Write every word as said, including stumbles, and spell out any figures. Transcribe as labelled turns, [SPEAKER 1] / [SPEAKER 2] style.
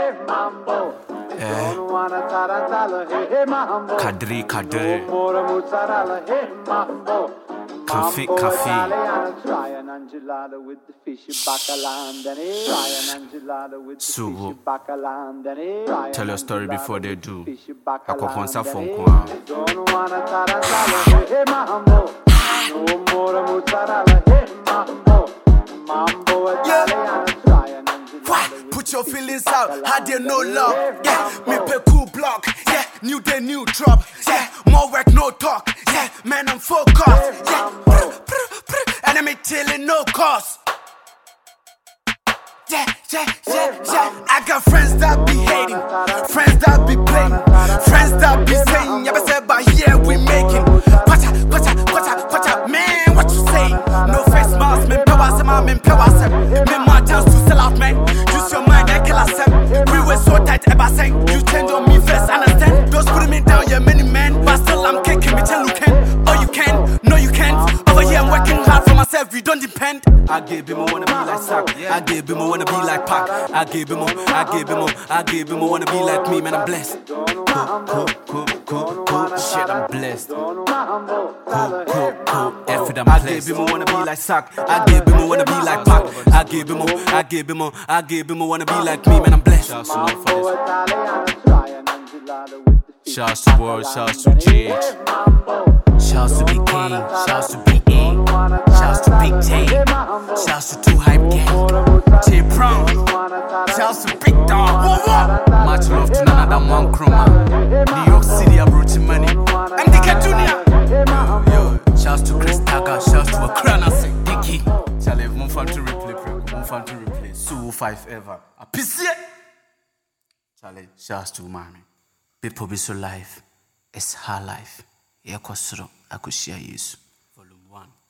[SPEAKER 1] Kadri, Kadri. Coffee, coffee. So, tell your story before they do. I can answer phone call. Put your feelings out, how they no love. Yeah, me pay cool block. Yeah, new day, new drop. Yeah, more work, no talk. Yeah, man, I'm focused. Yeah, brr, brr, brr. Enemy tilling, no cost. Yeah, yeah, yeah, yeah. I got friends that be hating, friends that be playing, friends that be saying, yeah, but say, but here we making. Pacha, pacha, pacha, pacha, man, what you saying? No face mask, man, power, some man, power, some. Man, my chance to sell out, man. Use your mind, I kill us, we were so tight, ever saying, you change on me first, understand? Those putting me down, yeah, many men, but still I'm kicking me till you can. Oh, you can, no, you can't. Over here, I'm working hard for myself, we don't depend. I gave him, I wanna be like Sack. I gave him, I wanna be like Pac. I gave him, I gave him, I gave him, I wanna be like me, man, I'm blessed. Cool, cool, cool, cool, cool, shit, I'm blessed. Cool, cool, cool, F it, I'm blessed. I gave him, I wanna be like Sack. I gave him, I wanna be like Pac. I gave him, I gave him, I gave him, I wanna be like me, man, I'm blessed. Shouts to World, shouts to G H. Shouts to Big King, shouts to Big E, shouts to Big J, shouts to Two Hype Gang, J Brown, shouts to Big Dog. Whoa, whoa. Much love to none other one chroma. New York City, I'm roaching money. M D K Junior. Yo, shouts to Chris Tucker, shouts to Akrana Sing, Dicky. Charlie, move fun to replay, move fun to replay. Sue five ever. A piece. Charlie, shouts to mommy. People be so life. It's her life. Yakosro, Akushia Yesu. Volume one.